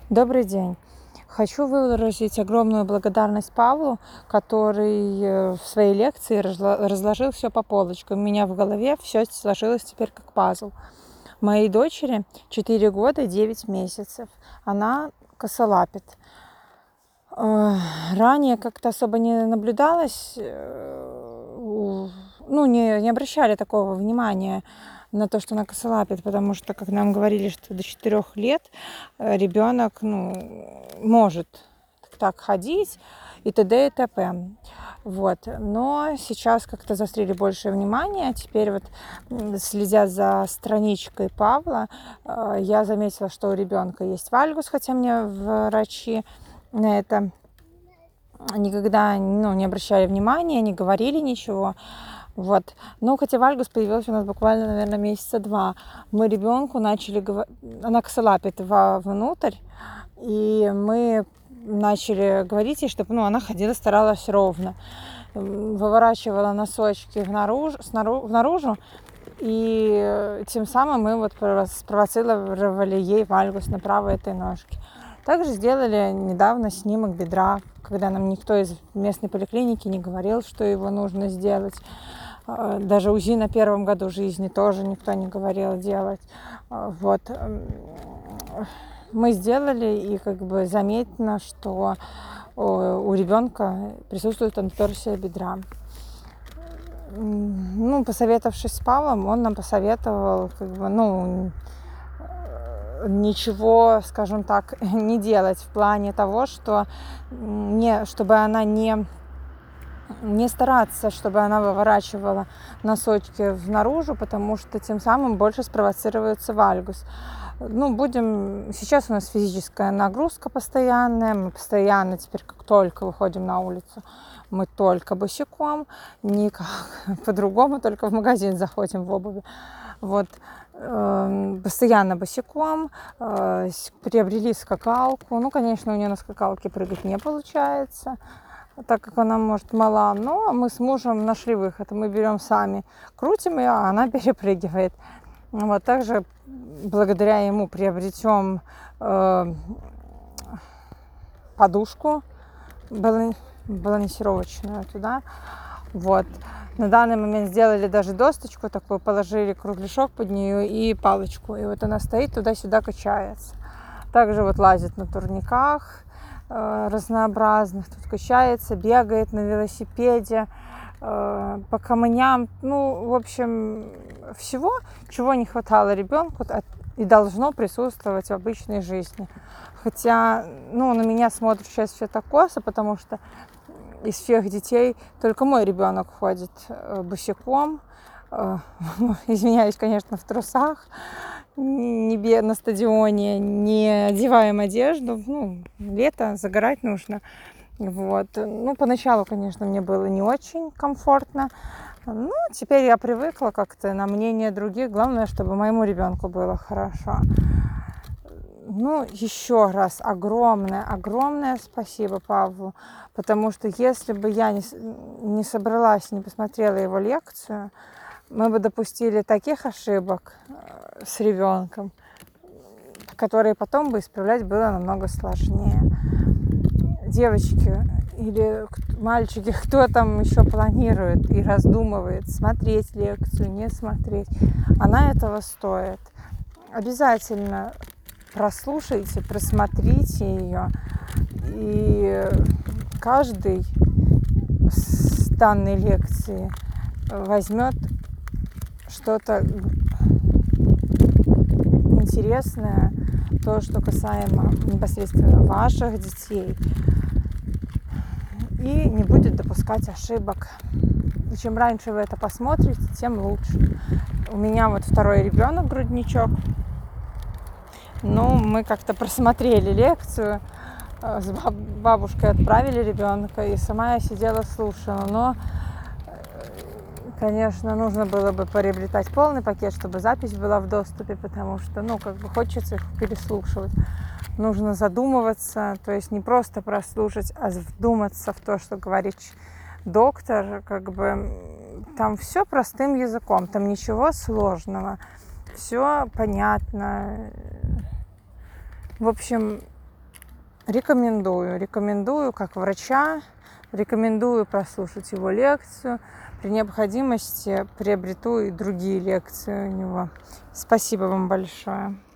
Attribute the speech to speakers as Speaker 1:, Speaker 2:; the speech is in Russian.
Speaker 1: Добрый день. Хочу выразить огромную благодарность Павлу, который в своей лекции разложил все по полочкам. У меня в голове все сложилось теперь как пазл. Моей дочери 4 года 9 месяцев. Она косолапит. Ранее как-то особо не наблюдалось, не обращали такого внимания на то, что она косолапит, потому что, как нам говорили, что до 4 лет ребенок может так ходить и т.д. и т.п. Вот. Но сейчас как-то заострили большее внимание. Теперь вот, следя за страничкой Павла, я заметила, что у ребенка есть вальгус, хотя мне врачи на это никогда не обращали внимания, не говорили ничего. Вот. Но хотя вальгус появился у нас буквально, наверное, месяца 2. Мы ребенку начали говорить, она косолапит внутрь, и мы начали говорить ей, чтобы она ходила, старалась ровно. Выворачивала носочки наружу, и тем самым мы вот спровоцировали ей вальгус на правой этой ножке. Также сделали недавно снимок бедра, когда нам никто из местной поликлиники не говорил, что его нужно сделать. Даже УЗИ на 1 году жизни тоже никто не говорил делать. Вот. Мы сделали, и заметно, что у ребенка присутствует анторсия бедра. Посоветовавшись с Павлом, он нам посоветовал ничего, скажем так, не делать в плане того, что чтобы она не стараться, чтобы она выворачивала носочки наружу, потому что тем самым больше спровоцируется вальгус. Сейчас у нас физическая нагрузка постоянная, мы постоянно теперь, как только выходим на улицу, мы только босиком, никак по-другому, только в магазин заходим в обуви. Вот. Постоянно босиком, приобрели скакалку. Конечно, у нее на скакалке прыгать не получается, так как она, может, мала, но мы с мужем нашли выход. Мы берем сами, крутим ее, а она перепрыгивает. Вот. Также благодаря ему приобретем подушку балансировочную туда. Вот. На данный момент сделали даже досточку такую, положили кругляшок под нее и палочку. И вот она стоит, туда-сюда качается. Также вот лазит на турниках разнообразных, тут качается, бегает на велосипеде, по камням. В общем, всего, чего не хватало ребенку и должно присутствовать в обычной жизни. Хотя, на меня смотрят сейчас все так косо, потому что из всех детей только мой ребенок ходит босиком, извиняюсь, конечно, в трусах, не на стадионе, не одеваем одежду. Лето, загорать нужно. Вот. Поначалу, конечно, мне было не очень комфортно. Теперь я привыкла как-то на мнение других. Главное, чтобы моему ребенку было хорошо. Еще раз огромное спасибо Павлу, потому что если бы я не собралась, не посмотрела его лекцию, мы бы допустили таких ошибок с ребенком, которые потом бы исправлять было намного сложнее. Девочки или мальчики, кто там еще планирует и раздумывает, смотреть лекцию, не смотреть, она этого стоит. Обязательно прослушайте, просмотрите ее, и каждый с данной лекции возьмет что-то интересное, то, что касаемо непосредственно ваших детей, и не будет допускать ошибок. И чем раньше вы это посмотрите, тем лучше. У меня вот 2-й ребенок, грудничок. Мы как-то просмотрели лекцию, с бабушкой отправили ребенка, и сама я сидела, слушала. Но, конечно, нужно было бы приобретать полный пакет, чтобы запись была в доступе, потому что, хочется их переслушивать. Нужно задумываться, то есть не просто прослушать, а вдуматься в то, что говорит доктор. Там все простым языком, там ничего сложного, все понятно. В общем, Рекомендую как врача, рекомендую прослушать его лекцию. При необходимости приобрету и другие лекции у него. Спасибо вам большое.